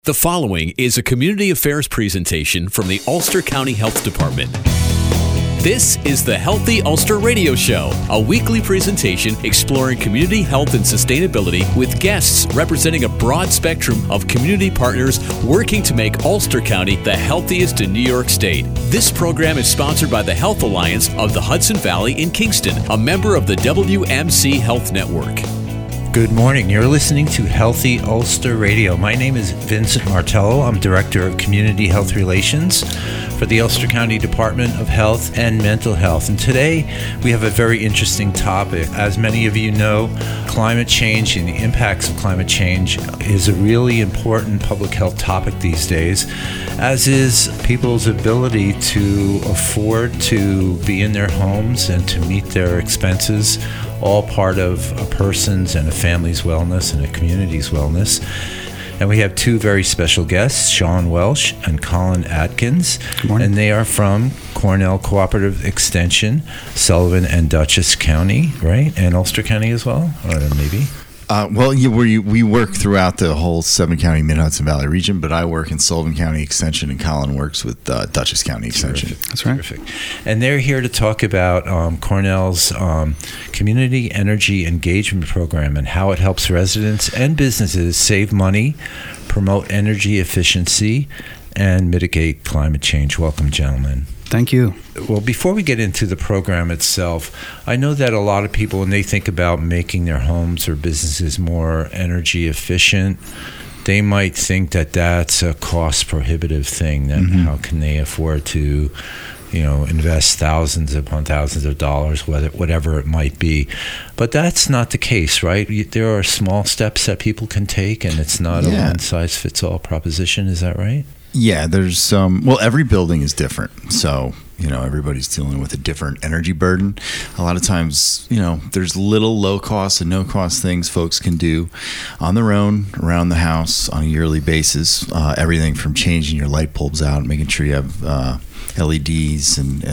The following is a community affairs presentation from the Ulster County Health Department. This is the Healthy Ulster Radio Show, a weekly presentation exploring community health and sustainability with guests representing a broad spectrum of community partners working to make Ulster County the healthiest in New York State. This program is sponsored by the Health Alliance of the Hudson Valley in Kingston, a member of the WMC Health Network. Good morning. You're listening to Healthy Ulster Radio. My name is Vincent Martello. I'm Director of Community Health Relations for the Ulster County Department of Health and Mental Health. And today we have a very interesting topic. As many of you know, climate change and the impacts of climate change is a really important public health topic these days, as is people's ability to afford to be in their homes and to meet their expenses, all part of a person's and a family's wellness and a community's wellness. And we have two very special guests, Sean Welsh and Colin Atkins. Good morning. And they are from Cornell Cooperative Extension, Sullivan and Dutchess County, right? And Ulster County as well, or maybe? We work throughout the whole 7-county Mid-Hudson Valley region, but I work in Sullivan County Extension, and Colin works with Dutchess County Extension. Terrific. That's right. Terrific. And they're here to talk about Cornell's Community Energy Engagement Program and how it helps residents and businesses save money, promote energy efficiency, and mitigate climate change. Welcome, gentlemen. Thank you. Well, before we get into the program itself, I know that a lot of people, when they think about making their homes or businesses more energy efficient, they might think that that's a cost prohibitive thing, that how can they afford to, invest thousands upon thousands of dollars, whatever it might be. But that's not the case, right? There are small steps that people can take, and it's not a one-size-fits-all proposition. Is that right? Yeah, there's every building is different. So, everybody's dealing with a different energy burden. A lot of times, there's little low cost and no cost things folks can do on their own around the house on a yearly basis. Everything from changing your light bulbs out, making sure you have LEDs and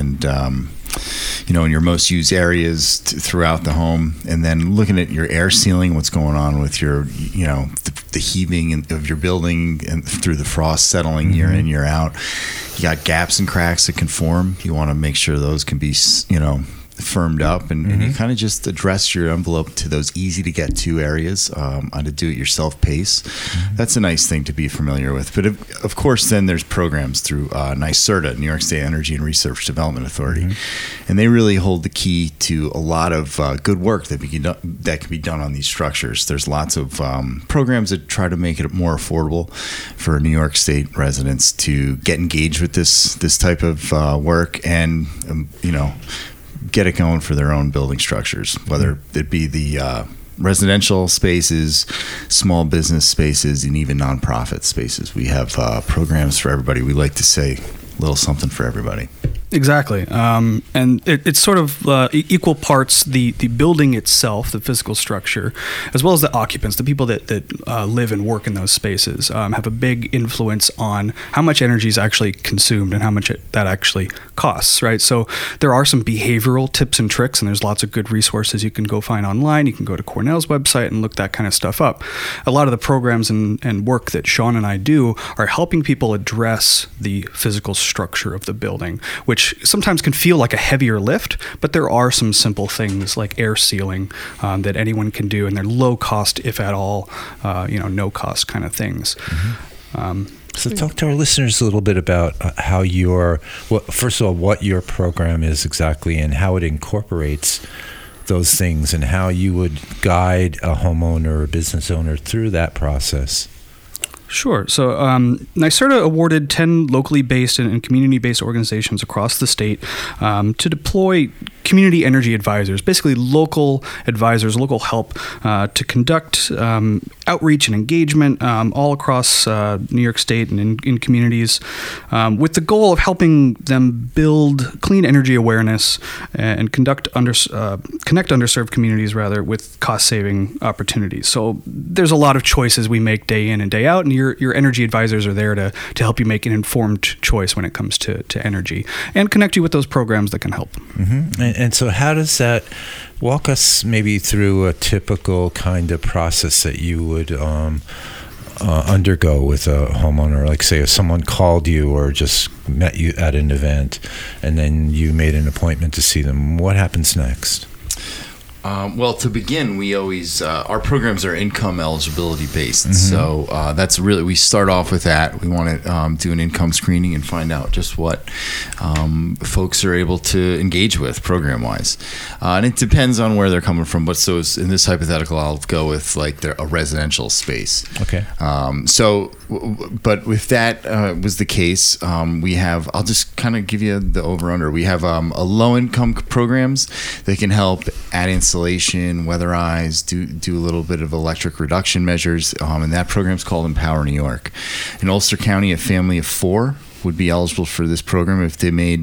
in your most used areas throughout the home, and then looking at your air sealing, what's going on with your, the heaving of your building and through the frost settling year in, year out. You got gaps and cracks that can form. You want to make sure those can be, firmed up, and you kind of just address your envelope to those easy to get to areas on a do-it-yourself pace. That's a nice thing to be familiar with. But of course, then there's programs through NYSERDA, New York State Energy and Research Development Authority, and they really hold the key to a lot of good work that can be done on these structures. There's lots of programs that try to make it more affordable for New York State residents to get engaged with this type of work, and get it going for their own building structures, whether it be the residential spaces, small business spaces, and even nonprofit spaces. We have programs for everybody. We like to say a little something for everybody. Exactly. And it's sort of equal parts the building itself, the physical structure, as well as the occupants, the people that live and work in those spaces, have a big influence on how much energy is actually consumed and how much that actually costs, right? So there are some behavioral tips and tricks, and there's lots of good resources you can go find online. You can go to Cornell's website and look that kind of stuff up. A lot of the programs and work that Sean and I do are helping people address the physical structure of the building, which sometimes can feel like a heavier lift, but there are some simple things like air sealing that anyone can do, and they're low cost, if at all, no cost kind of things. So talk to our listeners a little bit about first of all, what your program is exactly and how it incorporates those things, and how you would guide a homeowner or a business owner through that process. Sure. So NYSERDA awarded 10 locally based and community-based organizations across the state to deploy community energy advisors, basically local advisors, local help to conduct outreach and engagement all across New York State and in communities with the goal of helping them build clean energy awareness and connect underserved communities with cost-saving opportunities. So there's a lot of choices we make day in and day out, and your energy advisors are there to help you make an informed choice when it comes to energy and connect you with those programs that can help. And so how does that walk us maybe through a typical kind of process that you would undergo with a homeowner? Like, say, if someone called you or just met you at an event, and then you made an appointment to see them, what happens next? Well, to begin, we always our programs are income eligibility based, so that's really, we start off with that. We want to do an income screening and find out just what folks are able to engage with program wise, and it depends on where they're coming from. But so in this hypothetical, I'll go with like a residential space. Okay. But if that was the case, we have, I'll just kind of give you the over under. We have a low income programs that can help add insulation, weatherize, do a little bit of electric reduction measures, and that program's called Empower New York. In Ulster County, a family of 4 would be eligible for this program if they made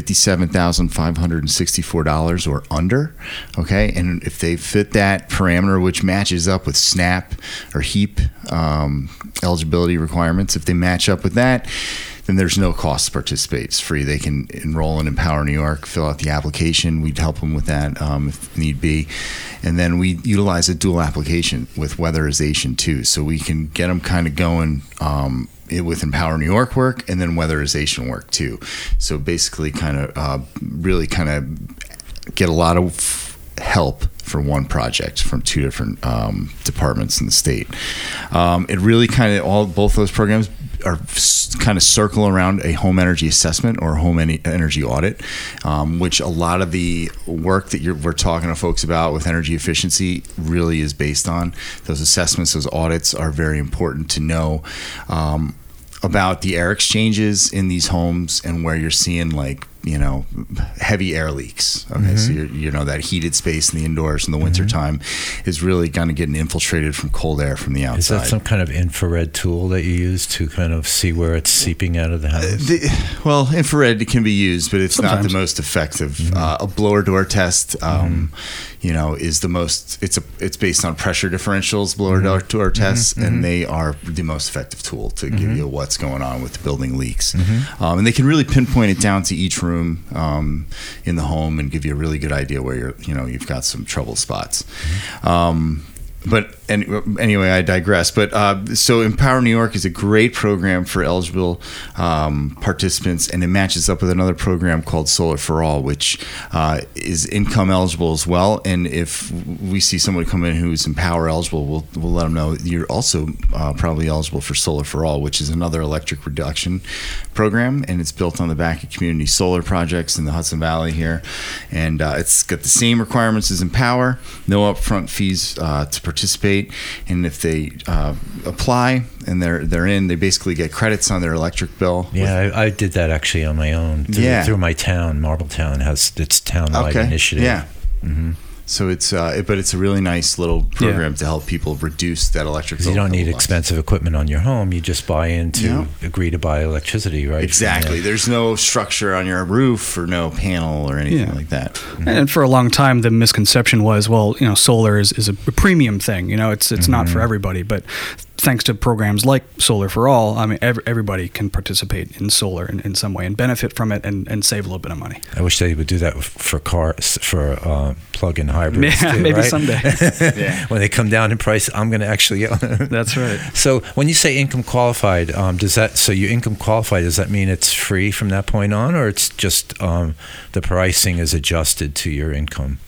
$57,564 or under. Okay, and if they fit that parameter, which matches up with SNAP or HEAP eligibility requirements, if they match up with that, then there's no cost to participate. It's free. They can enroll in Empower New York, fill out the application. We'd help them with that if need be. And then we utilize a dual application with weatherization too. So we can get them kind of going with Empower New York work and then weatherization work too. So basically kind of really kind of get a lot of help for one project from 2 different departments in the state. It really kind of both those programs are kind of circle around a home energy assessment or home energy audit, which a lot of the work that we're talking to folks about with energy efficiency really is based on. Those assessments, those audits are very important to know about the air exchanges in these homes and where you're seeing heavy air leaks. Okay, so that heated space in the indoors in the wintertime is really going to get infiltrated from cold air from the outside. Is that some kind of infrared tool that you use to kind of see where it's seeping out of the house? Infrared can be used, but it's not the most effective. A blower door test, is the most. It's based on pressure differentials, blower door tests, and they are the most effective tool to give you what's going on with the building leaks. And they can really pinpoint it down to each room in the home and give you a really good idea where you've got some trouble spots. But anyway, I digress. But so Empower New York is a great program for eligible participants, and it matches up with another program called Solar for All, which is income eligible as well. And if we see someone come in who's Empower eligible, we'll let them know you're also probably eligible for Solar for All, which is another electric reduction program, and it's built on the back of community solar projects in the Hudson Valley here. And it's got the same requirements as Empower, no upfront fees to participate, and if they apply and they're in, they basically get credits on their electric bill. Yeah, I did that actually on my own through my town. Marbletown has its town-wide initiative. Yeah. So it's but it's a really nice little program to help people reduce that electric bill. You don't need expensive equipment on your home. You just buy into agree to buy electricity, right? Exactly. There's no structure on your roof or no panel or anything like that. And for a long time, the misconception was, solar is a premium thing. It's not for everybody, but thanks to programs like Solar for All, I mean, everybody can participate in solar in some way and benefit from it and save a little bit of money. I wish they would do that for cars, for plug-in hybrids too, maybe right? someday. When they come down in price, I'm going to actually... That's right. So when you say income qualified, does that mean it's free from that point on, or it's just the pricing is adjusted to your income?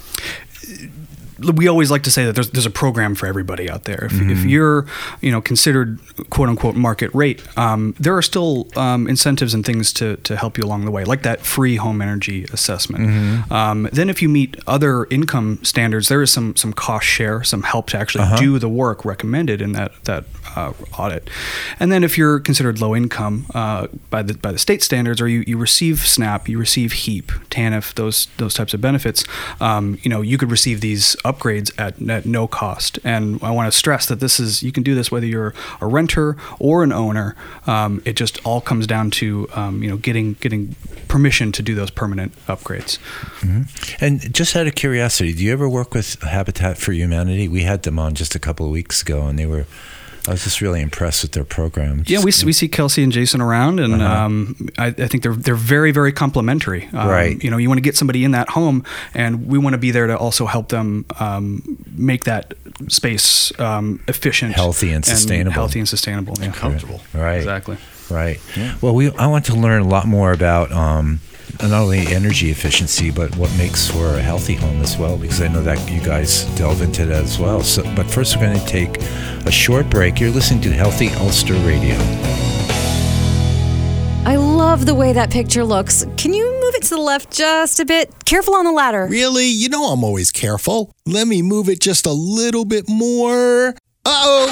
We always like to say that there's a program for everybody out there. If you're considered quote unquote market rate, there are still incentives and things to help you along the way, like that free home energy assessment. Then if you meet other income standards, there is some cost share, some help to actually do the work recommended in that audit. And then if you're considered low income by the state standards, or you receive SNAP, you receive HEAP, TANF, those types of benefits, you could receive these upgrades at no cost. And I want to stress that you can do this whether you're a renter or an owner. It just all comes down to getting permission to do those permanent upgrades. And just out of curiosity, do you ever work with Habitat for Humanity? We had them on just a couple of weeks ago, and I was just really impressed with their programs. Yeah, we see Kelsey and Jason around, and I think they're very, very complimentary. Right. You want to get somebody in that home, and we want to be there to also help them make that space efficient, healthy and sustainable. Yeah. Comfortable. Right. Exactly. Right. Yeah. Well, I want to learn a lot more about not only energy efficiency, but what makes for a healthy home as well, because I know that you guys delve into that as well. So, but first we're going to take a short break. You're listening to Healthy Ulster Radio. I love the way that picture looks. Can you move it to the left just a bit? Careful on the ladder. Really? You know I'm always careful. Let me move it just a little bit more. Uh-oh!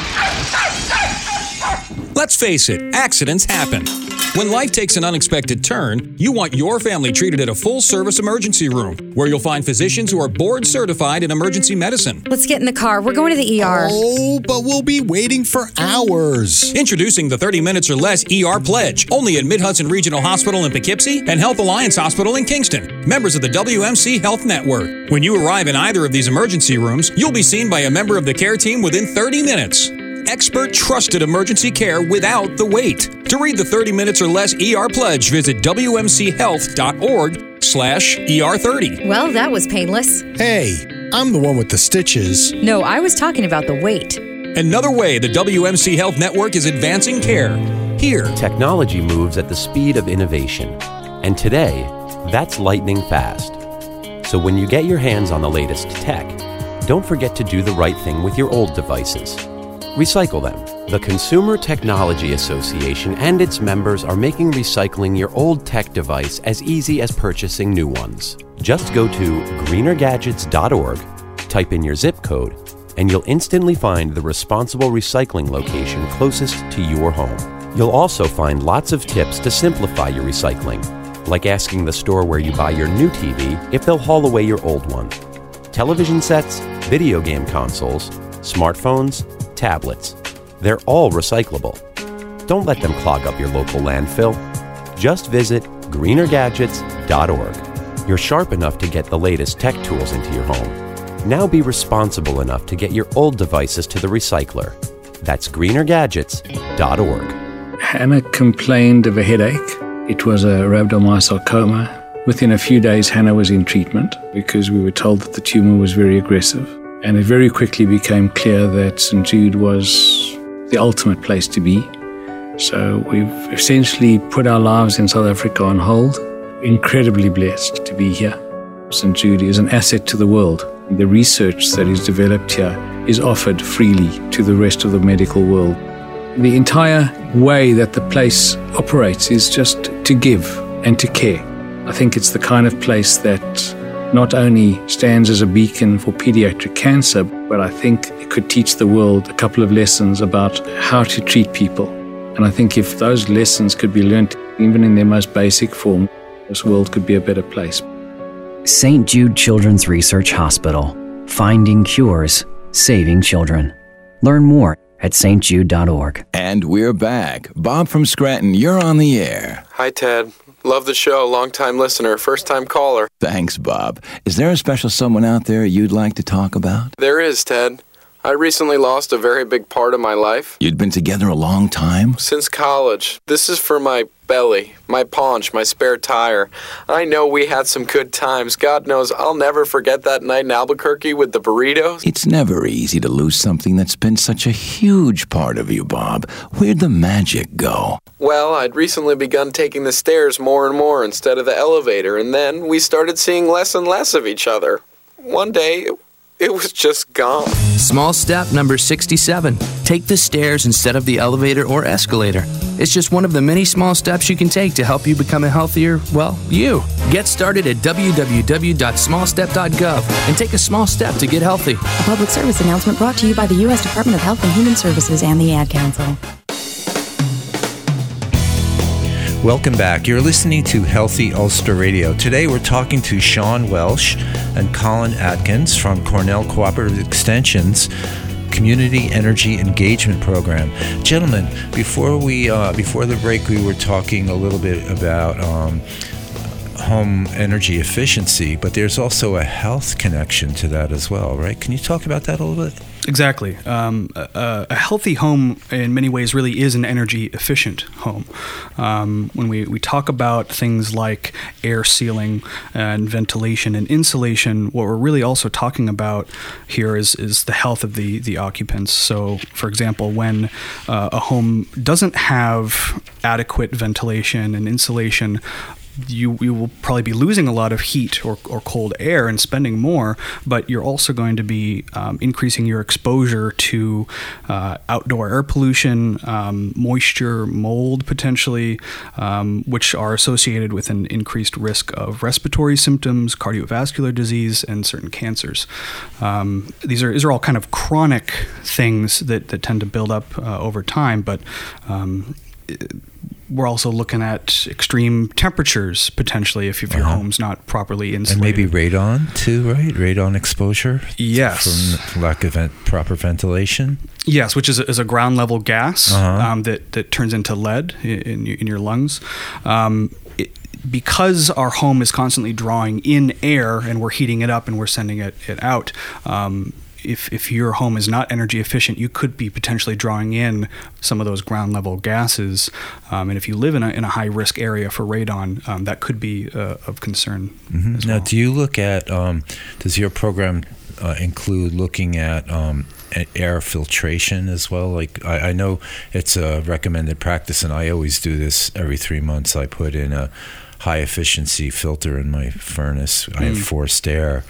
Let's face it, accidents happen. When life takes an unexpected turn, you want your family treated at a full-service emergency room, where you'll find physicians who are board-certified in emergency medicine. Let's get in the car. We're going to the ER. Oh, but we'll be waiting for hours. Introducing the 30 minutes or less ER Pledge, only at Mid-Hudson Regional Hospital in Poughkeepsie and Health Alliance Hospital in Kingston, members of the WMC Health Network. When you arrive in either of these emergency rooms, you'll be seen by a member of the care team within 30 minutes. Expert trusted emergency care without the wait. To read the 30 minutes or less ER Pledge, visit wmchealth.org/ER30. Well, that was painless. Hey, I'm the one with the stitches. No, I was talking about the wait. Another way the WMC Health Network is advancing care. Here. Technology moves at the speed of innovation. And today, that's lightning fast. So when you get your hands on the latest tech, don't forget to do the right thing with your old devices. Recycle them. The Consumer Technology Association and its members are making recycling your old tech device as easy as purchasing new ones. Just go to greenergadgets.org, type in your zip code, and you'll instantly find the responsible recycling location closest to your home. You'll also find lots of tips to simplify your recycling, like asking the store where you buy your new TV if they'll haul away your old one. Television sets, video game consoles, smartphones, tablets. They're all recyclable. Don't let them clog up your local landfill. Just visit greenergadgets.org. You're sharp enough to get the latest tech tools into your home. Now be responsible enough to get your old devices to the recycler. That's greenergadgets.org. Hannah complained of a headache. It was a rhabdomyosarcoma. Within a few days, Hannah was in treatment because we were told that the tumor was very aggressive. And it very quickly became clear that St. Jude was the ultimate place to be. So we've essentially put our lives in South Africa on hold. Incredibly blessed to be here. St. Jude is an asset to the world. The research that is developed here is offered freely to the rest of the medical world. The entire way that the place operates is just to give and to care. I think it's the kind of place that not only stands as a beacon for pediatric cancer, but I think it could teach the world a couple of lessons about how to treat people. And I think if those lessons could be learned, even in their most basic form, this world could be a better place. St. Jude Children's Research Hospital. Finding cures, saving children. Learn more at stjude.org. And we're back. Bob from Scranton, you're on the air. Hi, Ted. Love the show. Long-time listener, first-time caller. Thanks, Bob. Is there a special someone out there you'd like to talk about? There is, Ted. I recently lost a very big part of my life. You'd been together a long time? Since college. This is for my belly, my paunch, my spare tire. I know we had some good times. God knows I'll never forget that night in Albuquerque with the burritos. It's never easy to lose something that's been such a huge part of you, Bob. Where'd the magic go? Well, I'd recently begun taking the stairs more and more instead of the elevator, and then we started seeing less and less of each other. One day, it was just gone. Small step number 67. Take the stairs instead of the elevator or escalator. It's just one of the many small steps you can take to help you become a healthier, you. Get started at www.smallstep.gov and take a small step to get healthy. A public service announcement brought to you by the U.S. Department of Health and Human Services and the Ad Council. Welcome back. You're listening to Healthy Ulster Radio. Today we're talking to Sean Welsh and Colin Atkins from Cornell Cooperative Extension's Community Energy Engagement Program. Gentlemen, before the break, we were talking a little bit about home energy efficiency, but there's also a health connection to that as well, right? Can you talk about that a little bit? Exactly. A healthy home in many ways really is an energy efficient home. When we talk about things like air sealing and ventilation and insulation, what we're really also talking about here is the health of the occupants. So, for example, when a home doesn't have adequate ventilation and insulation, you will probably be losing a lot of heat or cold air and spending more, but you're also going to be increasing your exposure to outdoor air pollution, moisture, mold potentially, which are associated with an increased risk of respiratory symptoms, cardiovascular disease, and certain cancers. These are all kind of chronic things that tend to build up over time, but we're also looking at extreme temperatures potentially if your home's not properly insulated. And maybe radon too, right? Radon exposure? Yes. From lack of proper ventilation? Yes, which is a ground level gas that turns into lead in your lungs. Because our home is constantly drawing in air and we're heating it up and we're sending it out, if your home is not energy efficient, you could be potentially drawing in some of those ground level gases. And if you live in a high risk area for radon, that could be of concern as well. Now, do you look at, does your program include looking at air filtration as well? Like I know it's a recommended practice, and I always do this every 3 months. I put in a high efficiency filter in my furnace. I have forced air.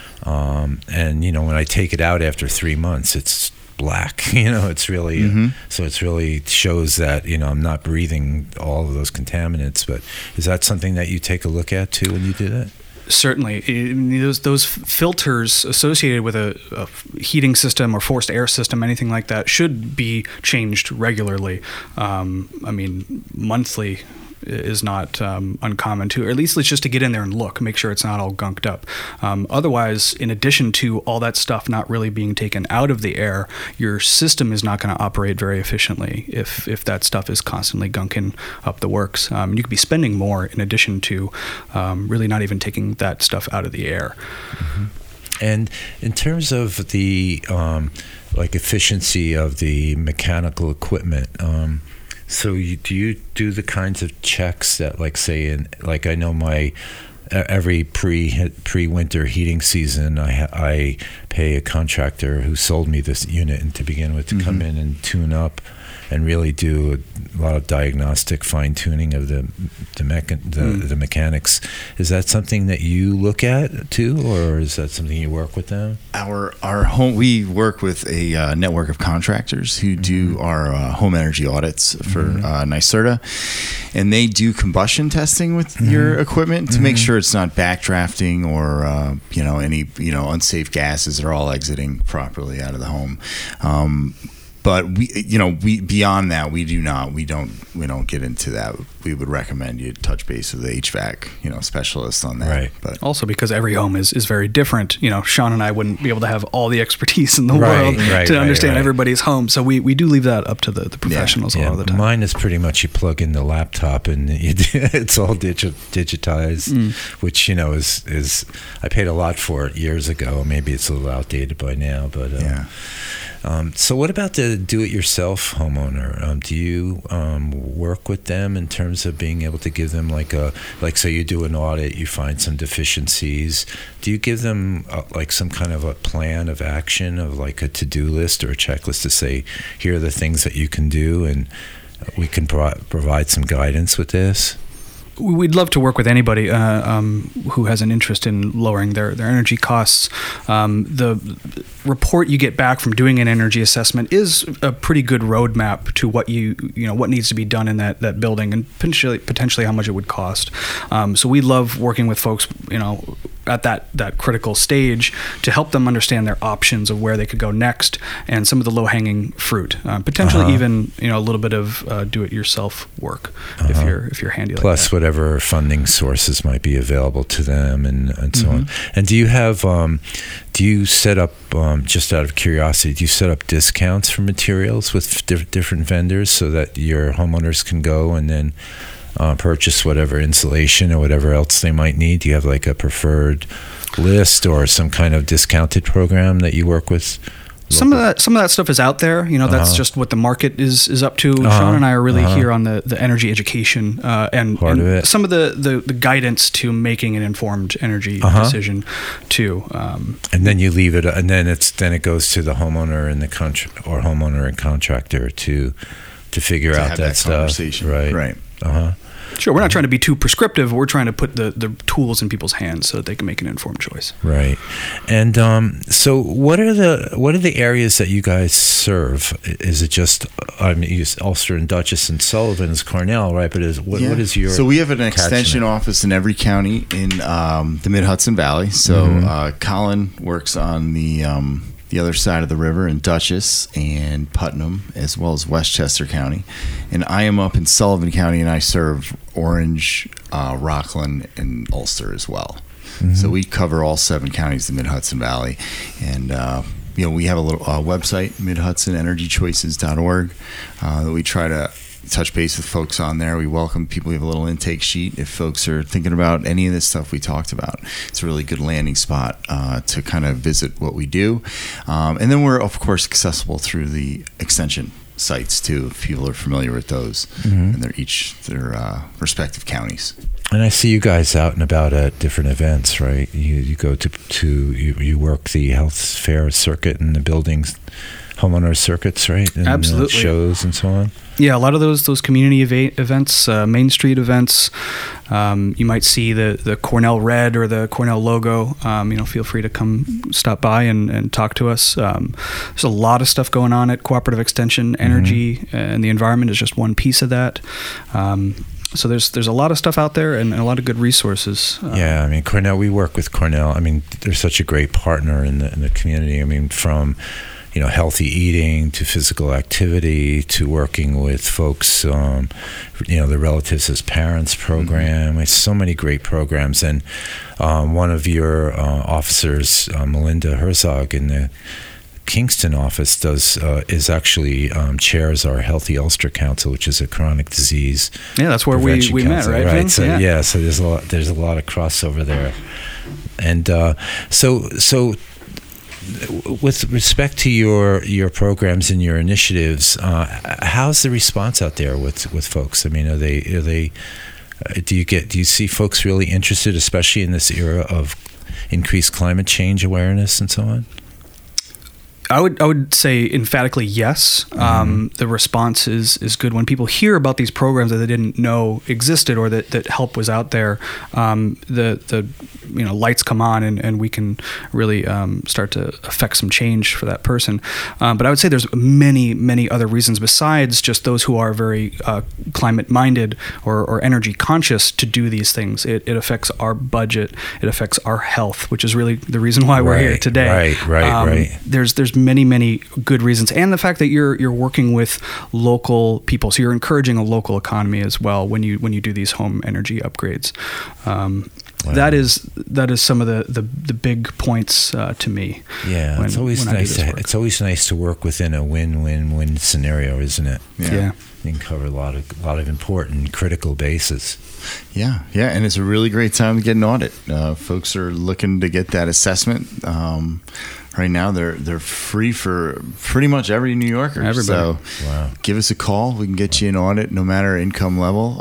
And when I take it out after 3 months, it's black. It's really so it's really shows that I'm not breathing all of those contaminants. But is that something that you take a look at too when you do that? Certainly, those filters associated with a heating system or forced air system, anything like that, should be changed regularly. Monthly is not uncommon too, or at least it's just to get in there and look, make sure it's not all gunked up. Otherwise, in addition to all that stuff not really being taken out of the air, your system is not going to operate very efficiently if that stuff is constantly gunking up the works. You could be spending more in addition to really not even taking that stuff out of the air. And in terms of the efficiency of the mechanical equipment, so do you do the kinds of checks that, I know my every pre-winter heating season, I pay a contractor who sold me this unit and to begin with to come in and tune up and really do a lot of diagnostic fine-tuning of the mechanics. Is that something that you look at too, or is that something you work with them? Our home, we work with a network of contractors who do our home energy audits for NYSERDA, and they do combustion testing with your equipment to make sure it's not backdrafting or any unsafe gases that are all exiting properly out of the home. But we beyond that, we don't get into that. We would recommend you touch base with the HVAC, specialist on that. Right. But also because every home is very different. Sean and I wouldn't be able to have all the expertise in the world to understand everybody's home. So we do leave that up to the professionals a lot of the time. Mine is pretty much you plug in the laptop and it's all digitized, which is I paid a lot for it years ago. Maybe it's a little outdated by now, but so what about the do-it-yourself homeowner? Do you work with them in terms of being able to give them say you do an audit, you find some deficiencies. Do you give them some kind of a plan of action of a to-do list or a checklist to say, here are the things that you can do and we can provide some guidance with this? We'd love to work with anybody who has an interest in lowering their energy costs. The report you get back from doing an energy assessment is a pretty good roadmap to what what needs to be done in that building and potentially how much it would cost. So we love working with folks, at that critical stage to help them understand their options of where they could go next and some of the low-hanging fruit. Potentially even a little bit of do-it-yourself work if you're handy. Plus whatever funding sources might be available to them and so on. And do you set up, just out of curiosity, do you set up discounts for materials with different vendors so that your homeowners can go and then purchase whatever insulation or whatever else they might need? Do you have a preferred list or some kind of discounted program that you work with Some of that stuff is out there. That's just what the market is up to. Sean and I are really here on the energy education and some of the guidance to making an informed energy decision too. And then you leave it, and then it goes to the homeowner and homeowner and contractor to figure out that stuff. Right. Sure, we're not trying to be too prescriptive. We're trying to put the tools in people's hands so that they can make an informed choice. Right. And so what are the areas that you guys serve? Is it just Ulster and Dutchess and Sullivan is Cornell, right? But what is your So we have an extension office in every county in the Mid-Hudson Valley. So Colin works on the other side of the river in Dutchess and Putnam, as well as Westchester County. And I am up in Sullivan County, and I serve Orange, Rockland, and Ulster as well. So we cover all 7 counties in the Mid-Hudson Valley. And, we have a little website, midhudsonenergychoices.org, that we try to touch base with folks on there. We welcome people. We have a little intake sheet if folks are thinking about any of this stuff we talked about. It's a really good landing spot to kind of visit what we do. And then we're, of course, accessible through the extension sites too, if people are familiar with those, and they're their respective counties. And I see you guys out and about at different events, right? You go you work the health fair circuit and the buildings, homeowner circuits, right? And absolutely. Shows and so on. Yeah, a lot of those community events, Main Street events. You might see the Cornell red or the Cornell logo. Feel free to come stop by and talk to us. There's a lot of stuff going on at Cooperative Extension. Energy and the environment is just one piece of that. So there's a lot of stuff out there and a lot of good resources. Cornell. We work with Cornell. They're such a great partner in the community. From healthy eating to physical activity to working with folks, the Relatives as Parents program. There's so many great programs. And one of your officers, Melinda Herzog, in the Kingston office chairs our Healthy Ulster Council, which is a chronic disease. Yeah, that's where we met, right? Right. So so there's a lot of crossover there. And so with respect to your programs and your initiatives, how's the response out there with folks? Do you see folks really interested, especially in this era of increased climate change awareness and so on? I would say emphatically yes. The response is good when people hear about these programs that they didn't know existed or that help was out there. The lights come on and we can really start to affect some change for that person. But I would say there's many other reasons besides just those who are very climate minded or energy conscious to do these things. It affects our budget. It affects our health, which is really the reason why we're here today. Right. There's many good reasons, and the fact that you're working with local people, so you're encouraging a local economy as well when you do these home energy upgrades. Wow. That is some of the big points to me. Yeah, it's always nice to work within a win-win-win scenario, isn't it? Yeah. You can cover a lot of important critical bases. Yeah, and it's a really great time to get an audit. Folks are looking to get that assessment. Right now, they're free for pretty much every New Yorker. Everybody. So, give us a call. We can get you an audit, no matter income level.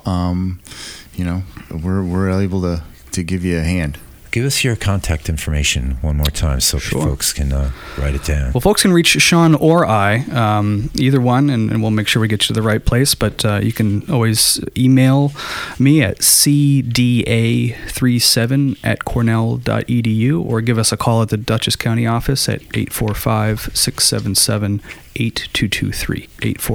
We're able to give you a hand. Give us your contact information one more time so folks can write it down. Well, folks can reach Sean or I, either one, and we'll make sure we get you to the right place. But you can always email me at cda37@cornell.edu or give us a call at the Dutchess County office at 845-677-8223.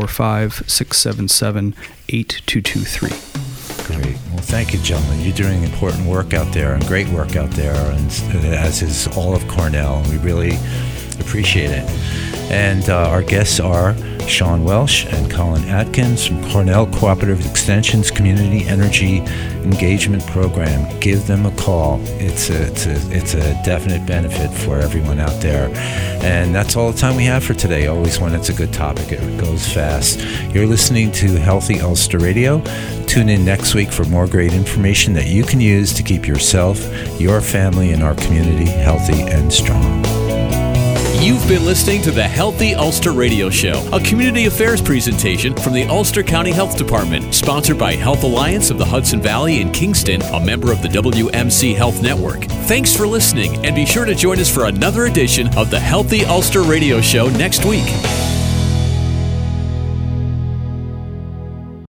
845-677-8223. Great. Well, thank you, gentlemen. You're doing important work out there and great work out there, and as is all of Cornell. We really appreciate it. And our guests are Sean Welsh and Colin Atkins from Cornell Cooperative Extension's Community Energy Engagement Program. Give them a call. It's a definite benefit for everyone out there. And that's all the time we have for today. Always when it's a good topic, it goes fast. You're listening to Healthy Ulster Radio. Tune in next week for more great information that you can use to keep yourself, your family, and our community healthy and strong. You've been listening to the Healthy Ulster Radio Show, a community affairs presentation from the Ulster County Health Department, sponsored by Health Alliance of the Hudson Valley in Kingston, a member of the WMC Health Network. Thanks for listening, and be sure to join us for another edition of the Healthy Ulster Radio Show next week.